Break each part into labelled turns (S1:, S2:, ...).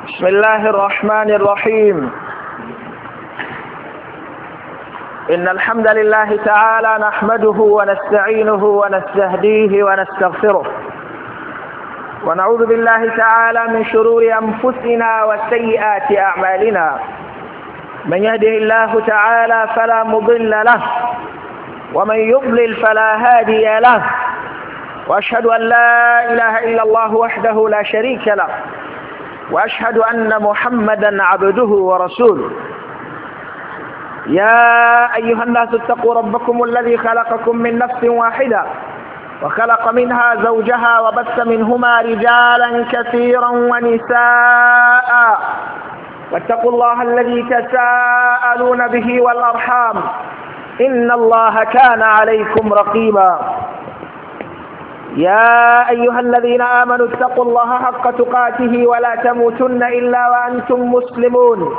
S1: بسم الله الرحمن الرحيم. إن الحمد لله تعالى نحمده ونستعينه ونستهديه ونستغفره، ونعوذ بالله تعالى من شرور أنفسنا وسيئات أعمالنا. من يهده الله تعالى فلا مضل له، ومن يضلل فلا هادي له، وأشهد أن لا إله إلا الله وحده لا شريك له، وأشهد أن محمدا عبده ورسوله. يا أيها الناس اتقوا ربكم الذي خلقكم من نفس واحدة وخلق منها زوجها وبث منهما رجالا كثيرا ونساء، واتقوا الله الذي تساءلون به والأرحام إن الله كان عليكم رقيبا. يا أيها الذين آمنوا اتقوا الله حق تقاته ولا تموتن إلا وأنتم مسلمون.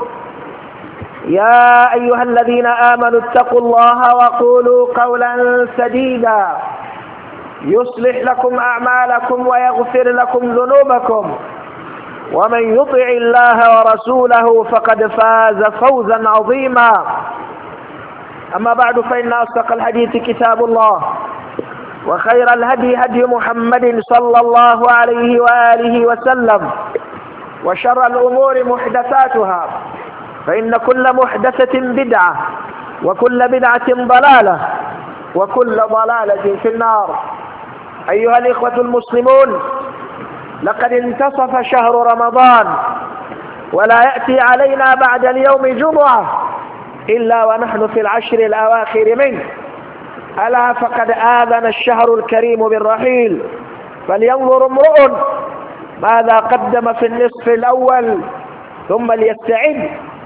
S1: يا أيها الذين آمنوا اتقوا الله وقولوا قولا سديدا يصلح لكم أعمالكم ويغفر لكم ذنوبكم، ومن يطع الله ورسوله فقد فاز فوزا عظيما. أما بعد، فإن أصدق الحديث كتاب الله، وخير الهدي هدي محمد صلى الله عليه وآله وسلم، وشر الأمور محدثاتها، فإن كل محدثة بدعة، وكل بدعة ضلالة، وكل ضلالة في النار. أيها الإخوة المسلمون، لقد انتصف شهر رمضان، ولا يأتي علينا بعد اليوم جمعة إلا ونحن في العشر الأواخر منه. ألا فقد آذن الشهر الكريم بالرحيل، فلينظر امرؤ ماذا قدم في النصف الأول، ثم ليستعد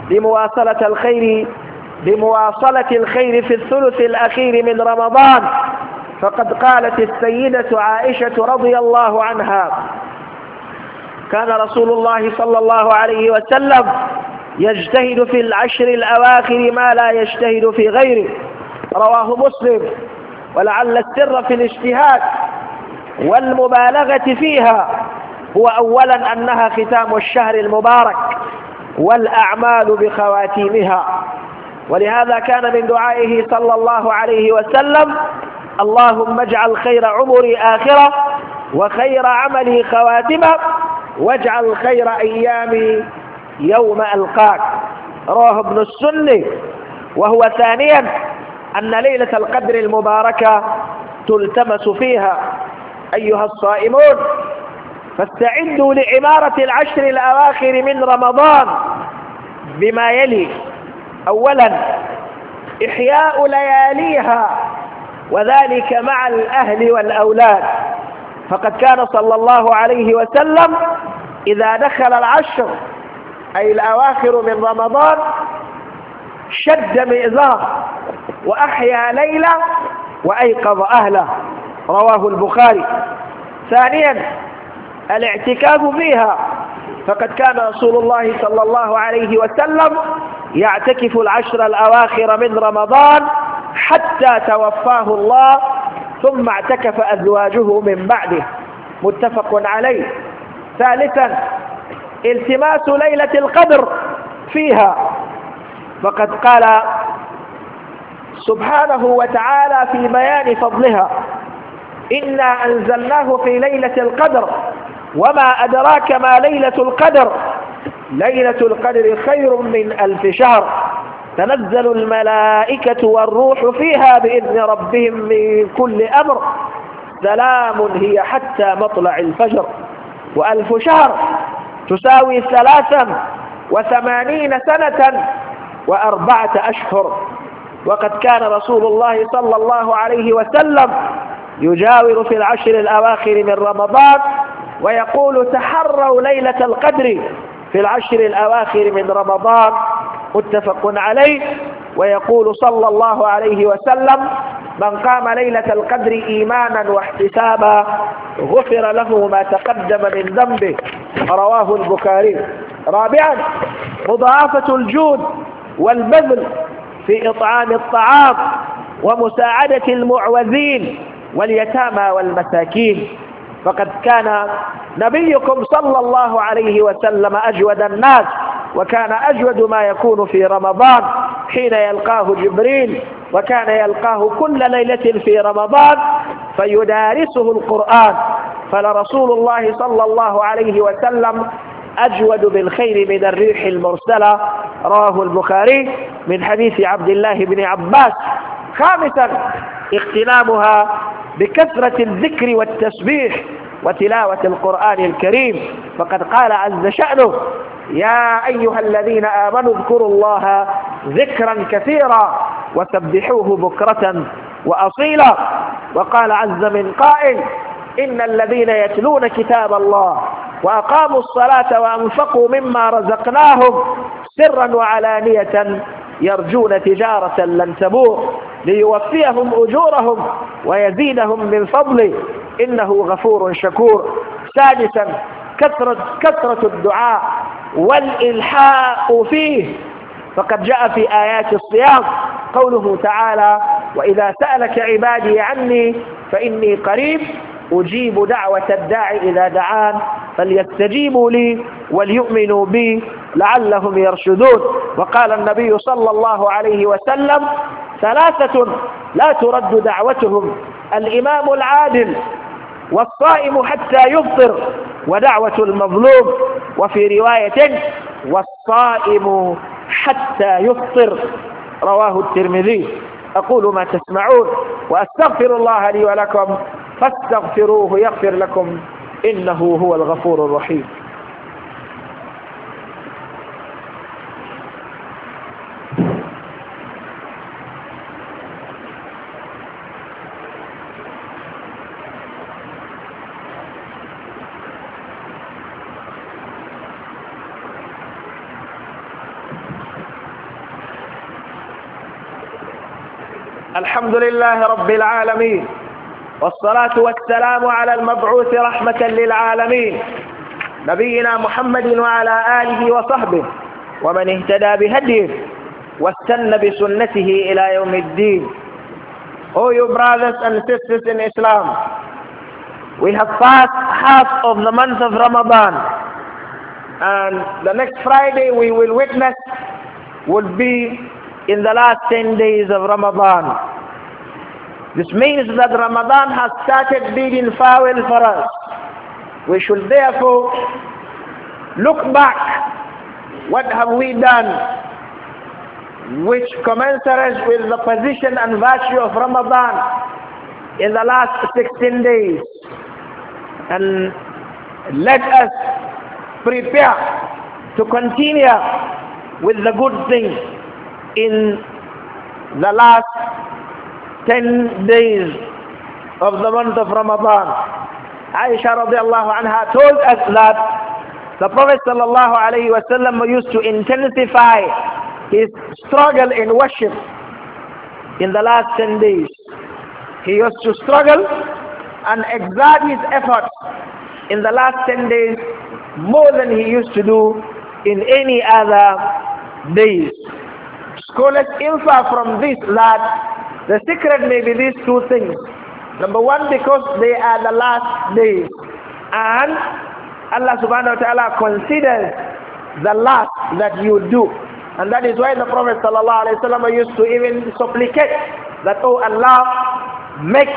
S1: بمواصلة الخير في الثلث الأخير من رمضان. فقد قالت السيدة عائشة رضي الله عنها: كان رسول الله صلى الله عليه وسلم يجتهد في العشر الأواخر ما لا يجتهد في غيره. رواه مسلم. ولعل السر في الاجتهاد والمبالغة فيها هو أولا أنها ختام الشهر المبارك، والأعمال بخواتيمها. ولهذا كان من دعائه صلى الله عليه وسلم: اللهم اجعل خير عمري آخرة، وخير عملي خواتمة، واجعل خير أيامي يوم ألقاك. رواه ابن السني. وهو ثانيا أن ليلة القدر المباركة تلتمس فيها. أيها الصائمون، فاستعدوا لعمارة العشر الأواخر من رمضان بما يلي: أولا، إحياء لياليها، وذلك مع الأهل والأولاد. فقد كان صلى الله عليه وسلم إذا دخل العشر أي الأواخر من رمضان شد مئزار وأحيا ليلة وأيقظ أهله. رواه البخاري. ثانيا، الاعتكاف فيها. فقد كان رسول الله صلى الله عليه وسلم يعتكف العشر الأواخر من رمضان حتى توفاه الله، ثم اعتكف أزواجه من بعده. متفق عليه. ثالثا، التماس ليلة القدر فيها. فقد قال سبحانه وتعالى في بيان فضلها: إنا أنزلناه في ليلة القدر، وما أدراك ما ليلة القدر، ليلة القدر خير من 1000 شهر، تنزل الملائكة والروح فيها بإذن ربهم من كل أمر، سلام هي حتى مطلع الفجر. و1000 شهر تساوي 83 سنة و4 أشهر. وقد كان رسول الله صلى الله عليه وسلم يجاور في العشر الأواخر من رمضان ويقول: تحروا ليلة القدر في العشر الأواخر من رمضان. متفق عليه. ويقول صلى الله عليه وسلم: من قام ليلة القدر إيمانا واحتسابا غفر له ما تقدم من ذنبه. رواه البخاري. رابعا، مضاعفة الجود والبذل في إطعام الطعام ومساعدة المعوذين واليتامى والمساكين. فقد كان نبيكم صلى الله عليه وسلم أجود الناس، وكان أجود ما يكون في رمضان حين يلقاه جبريل، وكان يلقاه كل ليلة في رمضان فيدارسه القرآن. فلرسول الله صلى الله عليه وسلم أجود بالخير من الريح المرسلة، رواه البخاري من حديث عبد الله بن عباس. خامسا اغتنامها بكثرة الذكر والتسبيح وتلاوة القرآن الكريم، فقد قال عز شأنه: يا أيها الذين آمنوا اذكروا الله ذكرا كثيرا وسبحوه بكرة وأصيلا. وقال عز من قائل: إن الذين يتلون كتاب الله وأقاموا الصلاة وأنفقوا مما رزقناهم سرا وعلانية يرجون تجارة لن تبور ليوفيهم أجورهم ويزيدهم من فضله إنه غفور شكور. سادسا كثرة الدعاء والإلحاء فيه، فقد جاء في آيات الصيام قوله تعالى: وإذا سألك عبادي عني فإني قريب أجيب دعوة الداعي إذا دعان فليستجيبوا لي وليؤمنوا بي لعلهم يرشدون. وقال النبي صلى الله عليه وسلم: ثلاثة لا ترد دعوتهم: الإمام العادل، والصائم حتى يفطر، ودعوة المظلوم. وفي رواية: والصائم حتى يفطر، رواه الترمذي. أقول ما تسمعون وأستغفر الله لي ولكم فاستغفروه يغفر لكم إنه هو الغفور الرحيم. الحمد لله رب العالمين، والصلاة والسلام على المبعوث رحمة للعالمين نبينا محمد وعلى آله وصحبه ومن اهتدى بهديه واستنى بسنته إلى يوم الدين. Oh, you brothers and sisters in Islam, we have passed half of the month of Ramadan, and the next Friday we will witness would be in the last 10 days of Ramadan. This means that Ramadan has started bidding farewell for us. We should therefore look back. What have we done which commensurate with the position and virtue of Ramadan in the last 16 days? And let us prepare to continue with the good things in the last 10 days of the month of Ramadan. Aisha radiallahu anha told us that the Prophet sallallahu alayhi wa sallam used to intensify his struggle in worship in the last 10 days. He used to struggle and exert his efforts in the last 10 days more than he used to do in any other days. Scholars infer from this that the secret may be these two things. Number one, because they are the last days, and Allah subhanahu wa ta'ala considers the last that you do. And that is why the Prophet sallallahu alayhi wa sallam used to even supplicate that, oh Allah, make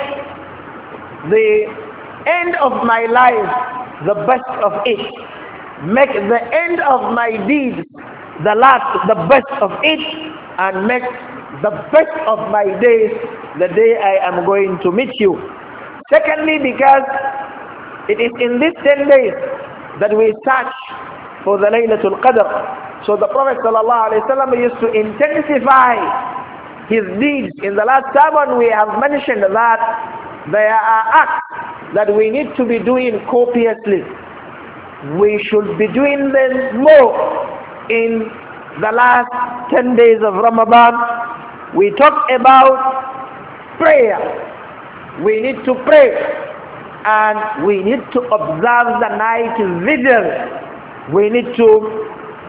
S1: the end of my life the best of it. Make the end of my deeds the last, the best of it, and make the best of my days the day I am going to meet you. Secondly, because it is in these 10 days that we search for the Laylatul Qadr. So the Prophet ﷺ used to intensify his deeds. In the last sermon we have mentioned that there are acts that we need to be doing copiously. We should be doing them more in the last 10 days of Ramadan. We talked about prayer. We need to pray, and we need to observe the night vigil. We need to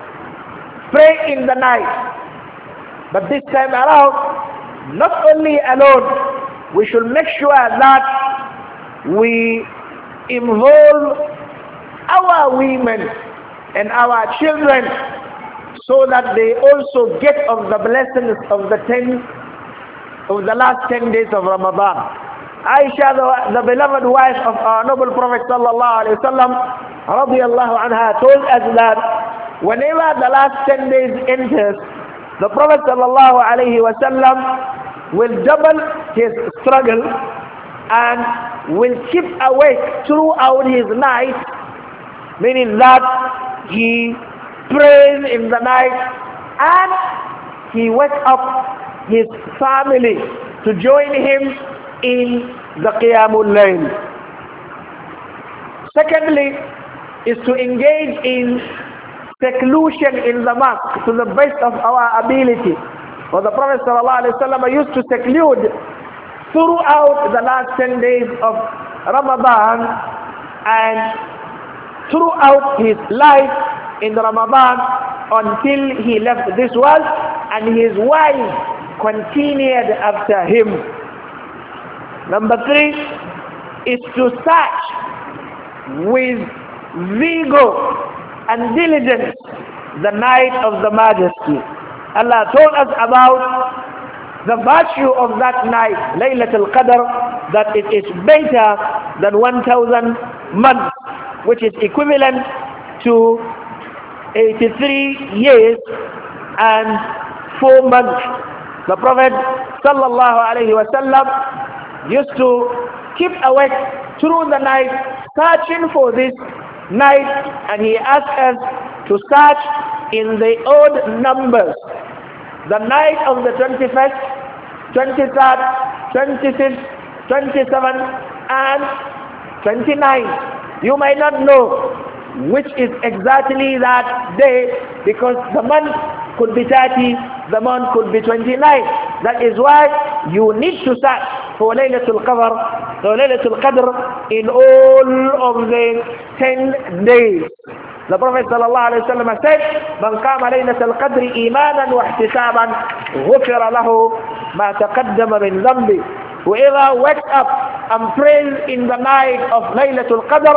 S1: pray in the night. But this time around, not only alone, we should make sure that we involve our women and our children so that they also get of the blessings of the last 10 days of Ramadan. Aisha, the beloved wife of our noble Prophet sallallahu alaihi wasallam, radiyallahu anha, told us that whenever the last 10 days enters, the Prophet sallallahu alaihi wasallam will double his struggle and will keep awake throughout his night, meaning that he prays in the night and he wakes up his family to join him in the Qiyamul Layl. Secondly, is to engage in seclusion in the mosque to the best of our ability. For the Prophet ﷺ used to seclude throughout the last 10 days of Ramadan and throughout his life in Ramadan until he left this world, and his wife continued after him. Number 3 is to search with vigor and diligence the night of the Majesty. Allah told us about the virtue of that night, Laylatul Qadr, that it is better than 1,000 months, which is equivalent to 83 years and 4 months. The Prophet sallallahu alaihi wasallam used to keep awake through the night searching for this night, and he asked us to search in the odd numbers. The night of the 21st, 23rd, 25th, 27th and 29th. You might not know which is exactly that day, because the month could be 30, the month could be 29. That is why you need to search for Laylatul Qadr in all of the 10 days. The Prophet ﷺ said, "Man qama laylatul qadri imanan wa ihtisaban, ghufira lahu ma taqaddama min dhanbi." Whoever wakes up and prays in the night of Laylatul Qadr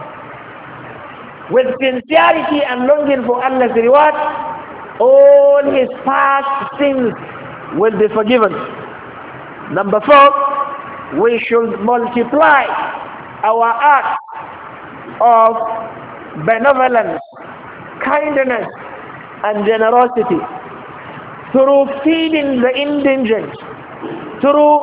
S1: with sincerity and longing for Allah's reward, all his past sins will be forgiven. Number 4, we should multiply our acts of benevolence, kindness and generosity through feeding the indigent, through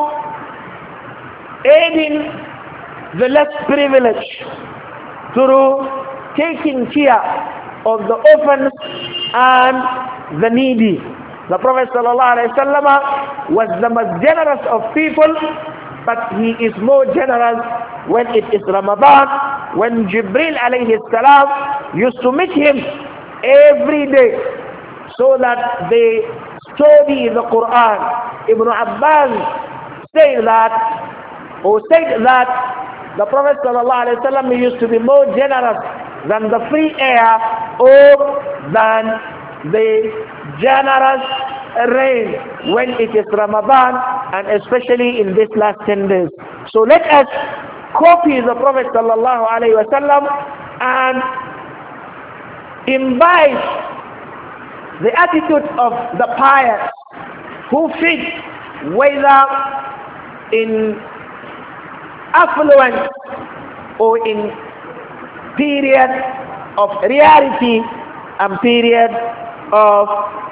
S1: aiding the less privileged, through taking care of the orphans and the needy. The Prophet ﷺ was the most generous of people, but he is more generous when it is Ramadan, when Jibril alayhi salam used to meet him every day so that they study the Quran. Ibn Abbas said that the Prophet ﷺ used to be more generous than the free air or than the generous rain when it is Ramadan, and especially in this last 10 days. So let us copy the Prophet ﷺ and imbibe the attitude of the pious who feed, whether in affluence or in period of reality and period of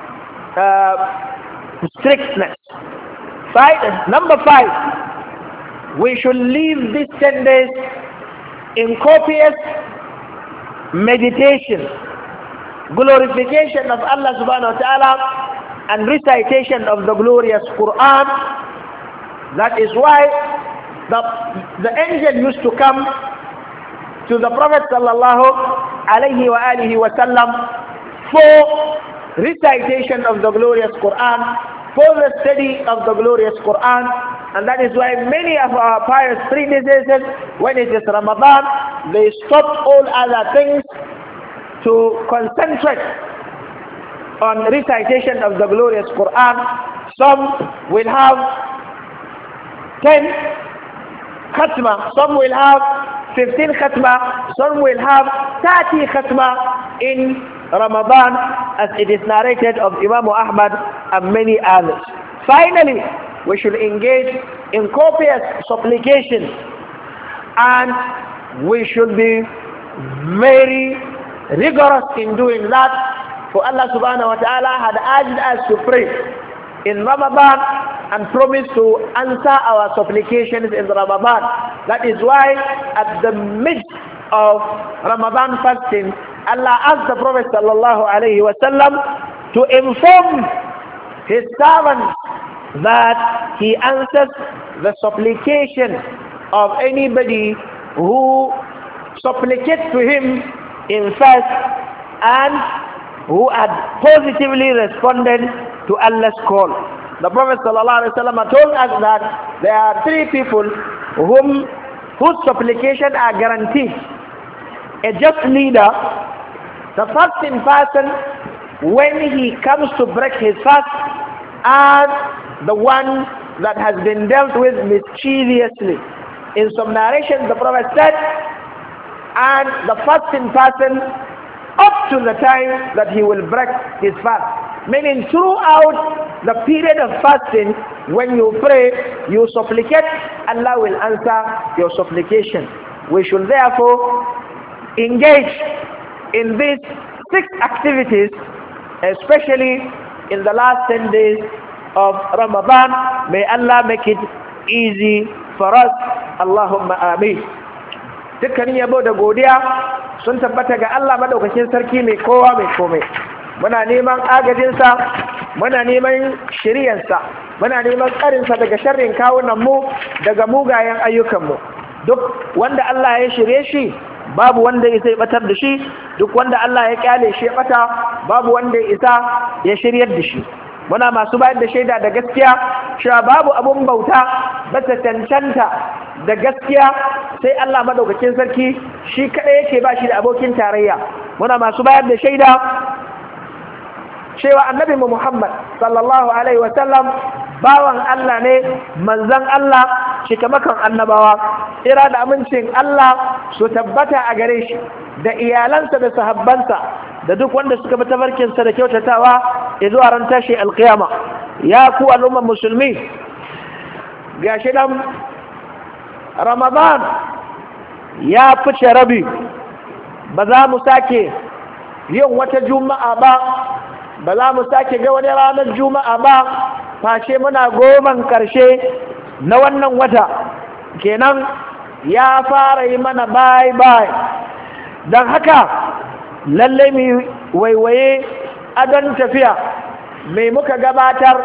S1: strictness. Number 5, we should leave these 10 days in copious meditation, glorification of Allah subhanahu wa ta'ala, and recitation of the glorious Quran. That is why the angel used to come to the Prophet sallallahu alayhi wa alihi wa sallam for recitation of the glorious Quran, for the study of the glorious Quran. And that is why many of our pious predecessors, when it is Ramadan, they stop all other things to concentrate on recitation of the glorious Quran. Some will have 10 khatma, some will have 15 khatma, some will have 30 khatma in Ramadan, as it is narrated of Imam Ahmad and many others. Finally, we should engage in copious supplication, and we should be very rigorous in doing that, for Allah subhanahu wa ta'ala had urged us to pray in Ramadan and promised to answer our supplications in Ramadan. That is why at the midst of Ramadan fasting, Allah asked the Prophet sallallahu alaihi wasallam to inform his servants that he answers the supplication of anybody who supplicates to him in fast and who had positively responded to Allah's call. The Prophet ﷺ told us that there are three people whose supplication are guaranteed. A just leader, the fasting person when he comes to break his fast, and the one that has been dealt with mischievously. In some narrations the Prophet said, and the fasting person up to the time that he will break his fast. Meaning throughout the period of fasting, when you pray, you supplicate, Allah will answer your supplication. We should therefore engage in these 6 activities, especially in the last 10 days of Ramadan. May Allah make it easy for us. Allahumma ameen. Dukkanin yabo da godiya sun tabbata ga Allah madaukakin sarki mai kowa mai komai. Muna neman agajinsa, muna neman shiryansa, muna neman tsarinsa daga sharrin kawunanmu, daga mugayen ayyukanmu. Duk wanda Allah ya shirye shi, babu wanda ya isa batar da shi. Duk wanda Allah ya kyale shi ya bata, babu wanda ya isa ya shiryar da shi. Muna masu bayar da shaida da gaskiya cewa babu abun bauta bata cancanta da gaskiya sai Allah madaukakin sarki, shi kadai yake ba shi da abokin tarayya. Muna masu bayar da shaida cewa annabi Muhammad sallallahu alaihi wasallam bawan Allah ne, manzon Allah, shikamakan annabawa. Ira da amincin Allah su tabbata a gare shi da iyalansa da sahabbansa da duk wanda suka bi tafarkinsa da kyautatawa zuwa ran tashi alqiyama. Ya ku al'ummar musulmi, gashi dan Ramadan ya fice rabi, ba za mu sake yin wata juma'a ba za mu sake ga wani ranar juma'a ba face muna goman karshe na wannan wata. Kenan ya fara yi mana bye don haka lallai mu waiwaye adon tafiya. mai muka gabatar?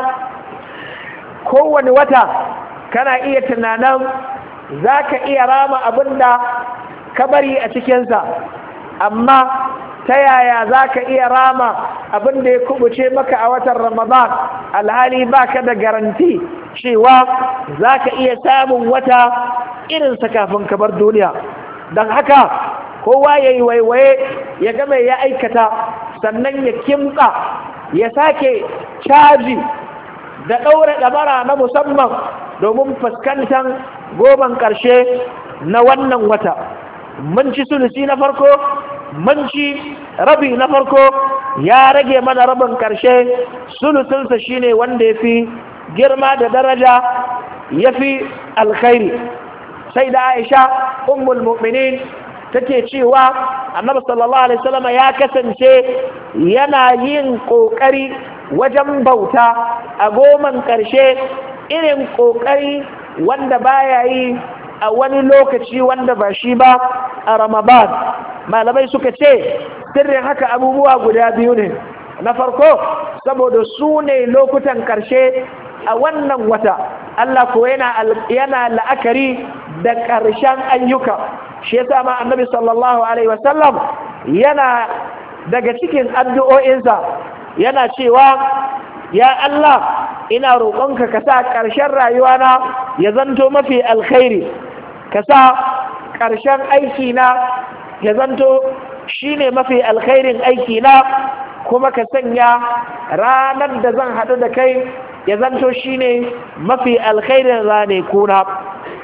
S1: Kowane wata kana iya tunanin za ka iya rama abinda ka bari a cikinsa, amma ta yaya za ka iya rama abinda ya kubuce maka a watan Ramadan alhali ba ka da garanti cewa za ka iya samun wata irinsa kafin ka bar duniya? Don haka kowa ya yi waiwaye ya ga mai ya aikata, sannan ya kimtsa, ya sake caji da ɗaure ɗamara na musamman domin fuskantar goman ƙarshe na wannan wata. Mun ci sulusi na farko, mun ci rabi na farko, ya rage mana rabin ƙarshe. Sulusinsa shine wanda ya fi girma da daraja, ya fi alkhairi. Sai da Aisha ummul mu'minin take cewa annabi sallallahu alaihi wasallam ya kasance yana yin kokari wajen bauta a goman karshe irin kokari wanda baya yi a wani lokaci wanda ba shi ba a Ramadan. Malamai suka ce sirrin haka abubuwa guda biyu ne. Na farko, saboda su ne lokutan karshe a wannan wata, Allah ko yana la'akari da ƙarshen ayyuka. Shi yasa ma annabi sallallahu alaihi wasallam yana daga cikin addu'o'insa yana cewa, ya Allah, ina roƙonka ka sa ƙarshen rayuwana ya zanto mafi alkhairi, ka sa ƙarshen aikina ya zanto shine mafi alkhairin aikina, kuma ka sanya ranar da zan haɗu da kai ya zanto shine mafi alkhairin ranakuna.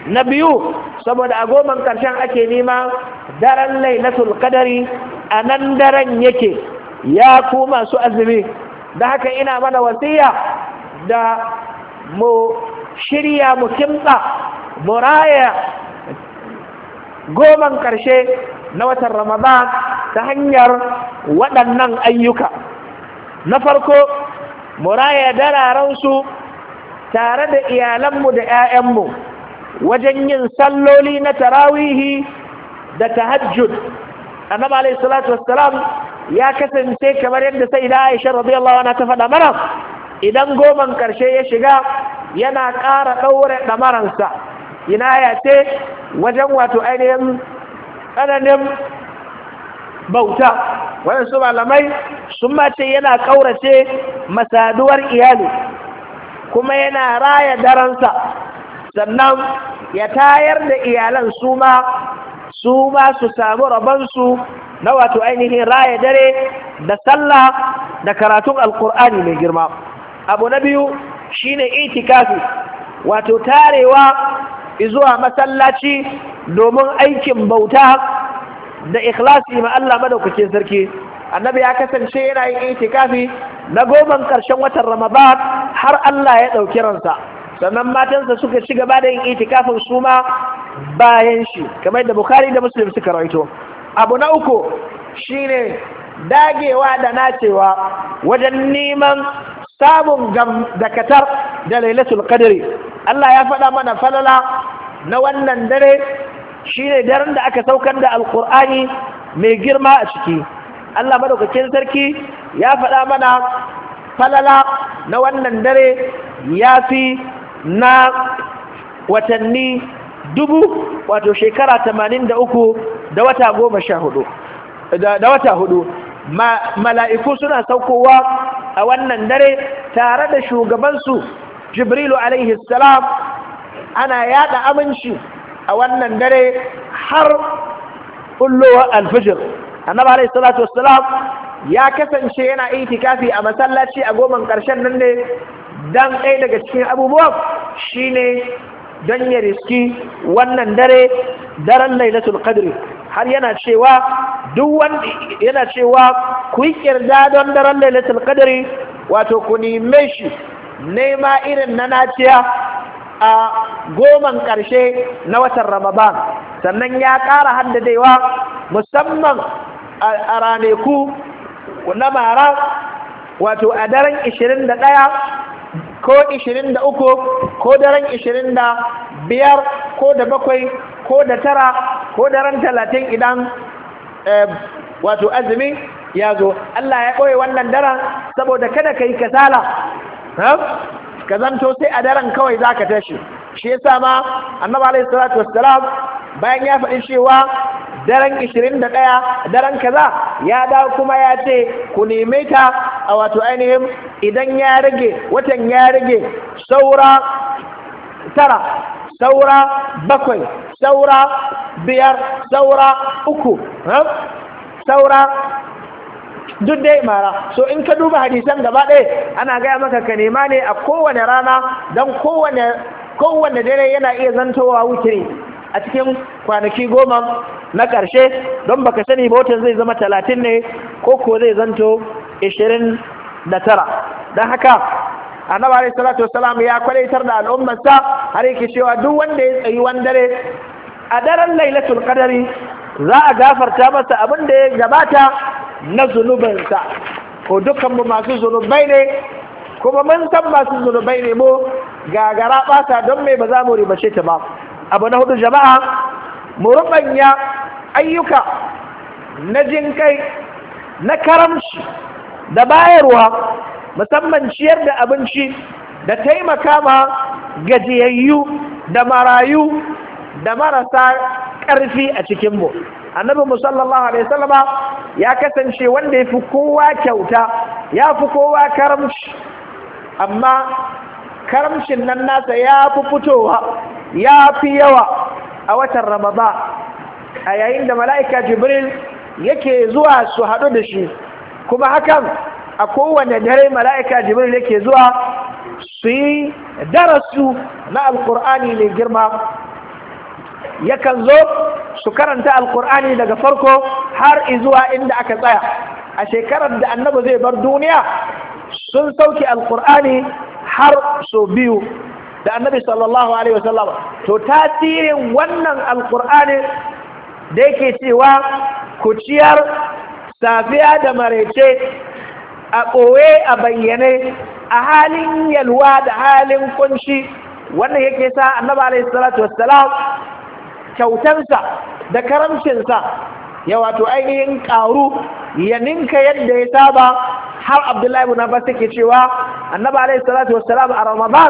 S1: na biyu saboda a goman ƙarshen ake nema daren lailatul qadari a nan daren yake ya ku masu azumi da haka ina mana wasiya da mu shirya mu kimtsa mu raya goman ƙarshe na watan Ramadan ta hanyar waɗannan ayyuka. Na farko mu raya dararensu tare da iyalanmu da 'ya'yanmu wajen yin salloli na tarawihi da tahajjud. Annabi alayhi salatu wassalam ya kasance kamar yadda sayyida Aisha radiyallahu anha ta faɗa mana idan goman ƙarshe ya shiga yana ƙara ɗaure ɗamaransa ina ya ce wajen wato ainihin tsananin bauta. waɗansu malamai sun mace yana ƙaurace masaduwar iyali kuma yana raya daransa sannan ya tayar da iyalan su ma su samu rabansu na wato ainihin raya dare da sallah da karatun alkur'ani mai girma. Abu na biyu shine itikafi wato tarewa zuwa masallaci domin aikin bauta da ikhlasi ma Allah madaukakin sarki. Annabi ya kasance yana yin itikafi na goman ƙarshen watan Ramadan har Allah ya ɗauki ransa, sannan matansa suka ci gaba da yin itikafin su ma bayan shi kamar da Bukhari da Muslim suka rawaito. Abu na uku shine dagewa da nacewa wajen neman samun dakatar da lailatul qadri. Allah ya faɗa mana falala na wannan dare shine daren da aka saukar da alqur'ani mai girma a ciki. Allah madaukakin sarki ya faɗa mana falala na wannan dare ya fi na watanni 1000 wato shekara 83 da wata 14 da wata 4. Mala'iku suna saukowa a wannan dare tare da shugabansu Jibrilu alaihi salam, ana yada aminci a wannan dare har kullowa alfijir. Annabi alaihi salatu wassalam ya kasance yana itikafi a masallaci a goman ƙarshen nan ne dan ɗaya daga cikin abubuwan shine don ya riski wannan dare, daren lailatul qadri. har yana cewa duk wanda yana cewa ku yi kirda don daren lailatul qadri wato ku nime shi nema irin na naciya a goman ƙarshe na watan Ramadan. Sannan ya ƙara haddadewa musamman a raneku na mara wato a daren 21 ko 23 ko daren 25 ko da 7 ko da 9 ko daren 30 idan wato azumi ya zo. Allah ya ɓoye wannan daren saboda kada ka yi kasala ka zanto sai a daren kawai za ka tashi. Shi yasa ma annabi alaihi salatu wassalam bayan ya faɗi cewa daren 21 daren kaza ya dawo kuma ya ce ku neme ta a wato ainihin idan ya rage watan ya rage saura 9 saura 7 saura 5 saura 3 saura duk dai mara. So in ka duba hadisan gaba ɗaya ana gaya maka ka nema ne a kowane rana don kowane dare yana iya zantowa wutiri a cikin kwanaki 10 na ƙarshe, don baka sani ba watan zai zama 30 ne ko zai zanto 29. don haka annabi alaihi salatu wassalam ya kwalaitar da al'ummarsa har yake cewa duk wanda ya tsayi wani dare a daren lailatul qadari za a gafarta masa abin da ya gabata na zunubansa. Ko dukkanmu masu zunubai ne kuma mun san masu zunubai ne mu gagara ɓata don mai ba za mu ribace ta ba. Abu na 4 jama'a mu rubanya ayyuka na jinkai na karamci da bayarwa, musamman ciyar da abinci da taimaka ma gajiyayyu da marayu da marasa ƙarfi a cikinmu. Annabi sallallahu alaihi wasallama ya kasance wanda ya fi kowa kyauta, ya fi kowa karamci, amma karamcin nan nasa ya fi fitowa, ya fi yawa a watan Ramadan, a yayin da mala'ika Jibril yake zuwa su haɗu da shi. Kuma hakan a kowane dare mala'ika Jibril yake zuwa su yi darasu na Alƙur'ani mai girma. yakan zo su karanta alkur'ani daga farko har izuwa inda aka tsaya. A shekarar da annabi zai bar duniya sun sauke alkur'ani har so biyu da annabi sallallahu alaihi wasallam. To tasirin wannan alkur'ani da yake cewa ku ciyar safiya da maraice a ɓoye a bayyane a halin yalwa da halin kunshi, wannan yake sa annabi alaihi salatu wassalam kyautansa da karamcinsa ya wato ainihin ƙaru ya ninka yadda ya saba. har Abdullahi ibn Abbas yake cewa annabi alaihi salatu wassalam a Ramadan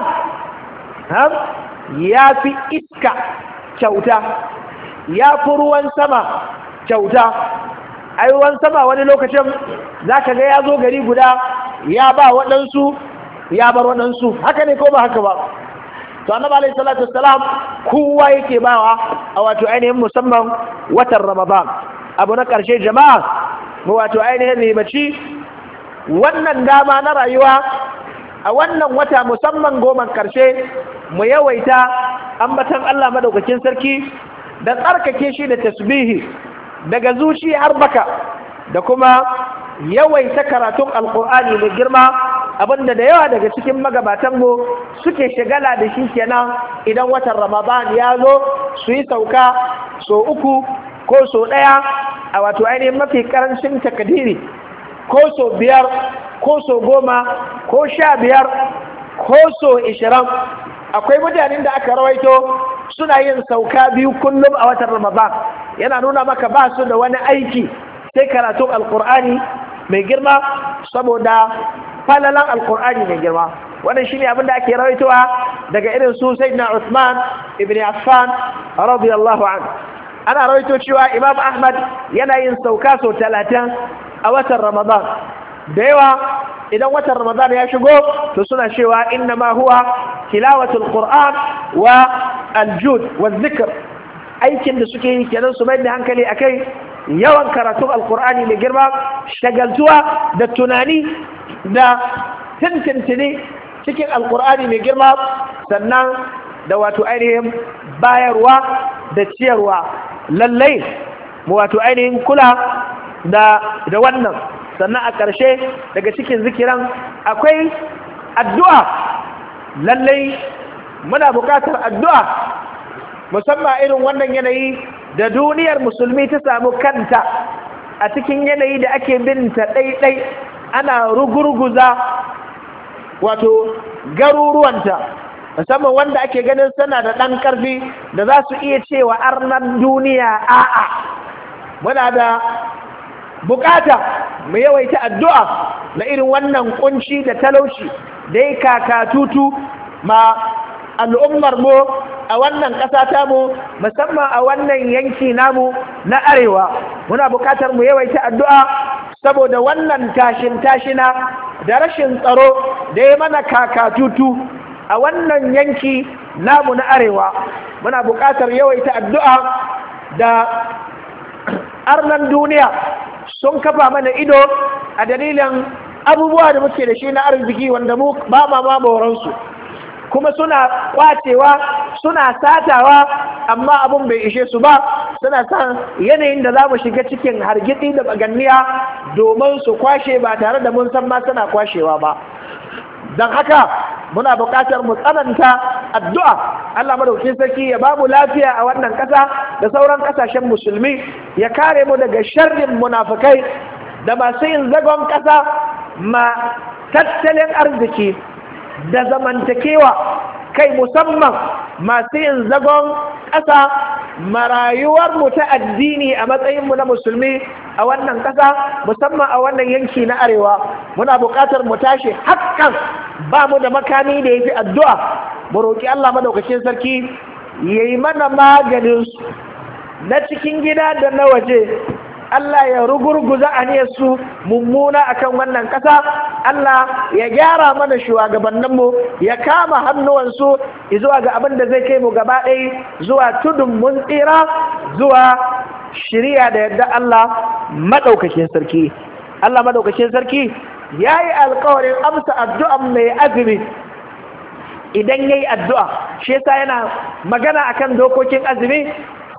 S1: ya fi iska kyauta, ya fi ruwan sama kyauta. ai ruwan sama wani lokacin zaka ga ya zo gari guda ya ba waɗansu ya bar waɗansu, haka ne ko ba haka ba? to annabi alaihi salatu wassalam kowa yake bawa a wato ainihin musamman watan Ramadan. abu na ƙarshe jama'a, mu wato ainihin ribaci wannan dama na rayuwa a wannan wata musamman goman ƙarshe, mu yawaita ambatan Allah madaukakin sarki da tsarkake shi da tasbihi daga zuci har baka, da kuma yawaita karatun alkur'ani mai girma, abinda da yawa daga cikin magabatanmu suke shagala da shi kenan. idan watan Ramadan ya zo su yi sauka so 3 ko so 1 a wato ainihin mafi karancin takadiri, ko so 5 ko so 10 ko 15 ko so 20. akwai mutanen da aka rawaito suna yin sauka 2 kullum a watan Ramadan. yana nuna maka ba su da wani aiki sai karatun alkur'ani mai girma, saboda falalan alkur'ani mai girma. wannan shine abin da ake rawaitowa daga irin su sayyidina Uthman ibn Affan radiyallahu anhu. ana rawaito cewa Imam Ahmad yana yin sauka so 30 a watan Ramadan. da yawa idan watan Ramadan ya shigo to suna cewa inna ma huwa tilawatul Qur'an wa al-jud wa dhikr. aikin da suke yi kenan su mai da hankali akai yawan karatun alkur'ani mai girma, shagaltuwa da tunani da tintintini cikin alkur'ani mai girma, sannan da wato ainihin bayarwa da ciyarwa. lallai mu wato ainihin kula da wannan. sannan a ƙarshe daga cikin zikiran akwai addu'a. lallai muna buƙatar addu'a, musamman irin wannan yanayi da duniyar musulmi ta samu kanta a cikin yanayi da ake binta ɗaiɗai, ana rugurguza wato garuruwanta, musamman wanda ake ganin sana da ɗan ƙarfi da za su iya cewa arnan duniya a'a. muna da bukata mu yawaita addu'a na irin wannan kunci da talauci da ya kakatutu ma al'ummar mu a wannan ƙasa tamu, musamman a wannan yanki namu na arewa. muna buƙatar mu yawaita addu'a saboda wannan tashina da rashin tsaro da ya mana kakatutu a wannan yanki namu na arewa. muna buƙatar yawaita addu'a da arnan duniya sun kafa mana ido a dalilin abubuwa da muke da shi na arziki wanda mu ba ma moransu, kuma suna kwacewa suna satawa, amma abun bai ishe su ba. suna san yanayin da za mu shiga cikin hargitsi da baganniya domin su kwashe ba tare da mun san ma suna kwashewa ba. don haka muna buƙatar mu tsananta addu'a Allah madaukakin sarki ya ba mu lafiya a wannan ƙasa da sauran ƙasashen musulmi, ya kare mu daga sharrin munafikai da masu yin zagon ƙasa ma tattalin arziki da zamantakewa, kai musamman masu yin zagon ƙasa marayuwar mu ta addini a matsayinmu na musulmi a wannan ƙasa, musamman a wannan yanki na arewa. muna buƙatar mu tashi haƙƙan, ba mu da makami da yafi addu'a. mu roƙi Allah madaukakin sarki yayi mana maganin na cikin gida da na waje. Allah ya rugurguza aniyarsu mummuna akan wannan ƙasa. Allah ya gyara mana shugabanninmu, ya kama hannuwansu zuwa ga abin da zai kai mu gaba ɗaya zuwa tudun mun tsira, zuwa shiriya da yadda Allah madaukakin sarki. Allah madaukakin sarki ya yi alkawarin amsa addu'an mai azumi idan ya yi addu'a. shi yasa yana magana akan dokokin azumi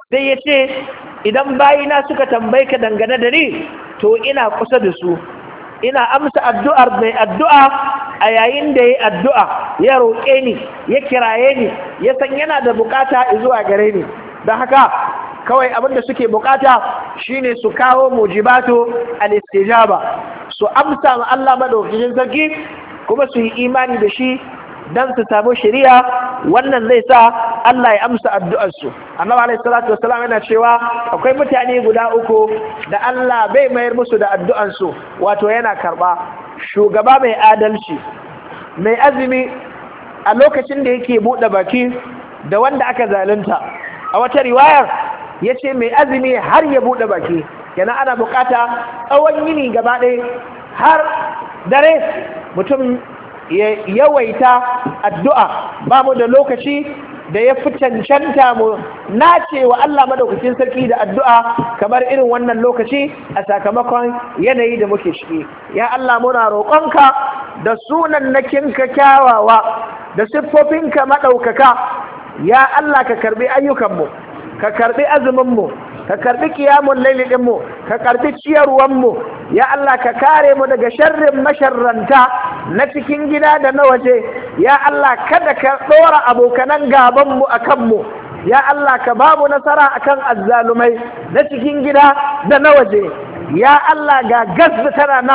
S1: sai ya ce idan bayina suka tambaye ka dangane da ni to ina kusa da su, ina amsa addu'ar mai addu'a a yayin da ya addu'a ya roƙe ni ya kiraye ni ya san yana da bukata zuwa gare ni. don haka kawai abinda suke bukata shine su kawo mujibatu al-istijaba, su amsa ma Allah madaukakin sarki kuma su yi imani da shi dan su samu shari'a. wannan zai sa Allah ya amsa addu'arsu. Annabi alaihi salatu wassalam yana cewa akwai mutane guda uku da Allah bai mayar musu da addu'arsu, wato yana karba. Shugaba mai adalci, mai azumi a lokacin da yake buɗe baki da wanda aka zalunta. A wata riwayar yace mai azumi har ya buɗe baki, yana ana bukata tsawon yini gaba ɗaya har dare mutum ya yawaita addu'a. ba mu da lokaci da ya fi cancanta mu nace wa Allah madaukakin sarki da addu'a kamar irin wannan lokaci a sakamakon yanayi da muke ciki. Ya Allah muna roƙonka da sunannakinka kyawawa da siffofinka maɗaukaka, ya Allah ka karbi ayyukanmu, ka karbi azuminmu, ka karbi kiyamun lailinmu, ka karbi ciyarwanmu. Ya Allah ka kare mu daga sharrin masharranta na cikin gida da na waje. Ya Allah kada ka ɗora abokanan gabanmu a kanmu. Ya Allah ka ba mu nasara akan azzalumai na cikin gida da na waje. Ya Allah ga gazza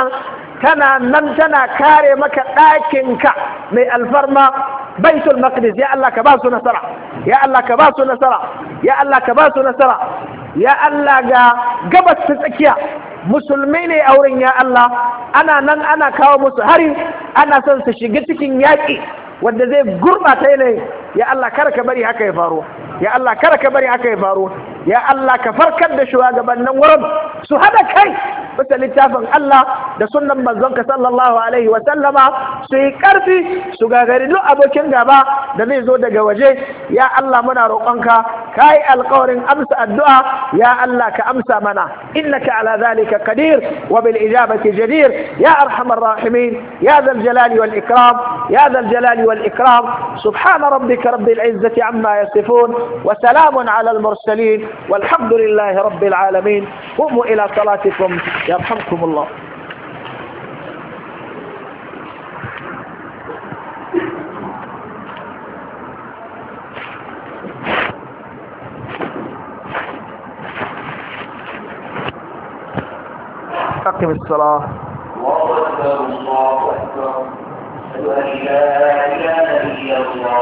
S1: tana nan tana kare maka ɗakinka mai alfarma baitul maqdis. Ya Allah ka ba su nasara, ya Allah ka ba su nasara, ya Allah ka ba su nasara. Ya Allah ga gabas ta tsakiya musulmai ne a wurin, ya Allah ana nan ana kawo musu hari, ana son su shiga cikin yaƙi wanda zai gurɓata yanayi. Ya Allah kar ka bari haka ya faru, ya Allah kar ka bari haka ya faru. Ya Allah ka farkar da shugabannin wurin su hada kai bisa littafin Allah da sunnan manzonka sallallahu alaihi wa sallama, su yi karfi su gagari duk abokin gaba da zai zo daga waje. Ya Allah muna roƙonka, kai alƙawarin amsa addu'a, ya Allah ka amsa mana, innaka ala zalika qadir wa bil ijabati jadir ya arhamar rahimin ya dhal jalali wal ikram ya dhal jalali wal ikram. Subhana rabbika rabbil izzati amma yasifun wa salamun ala al mursalin والحمد لله رب العالمين. قوموا إلى صلاتكم يرحمكم الله. أقم الصلاة. الله أكبر الله أكبر. أشهد أن لا إله إلا الله.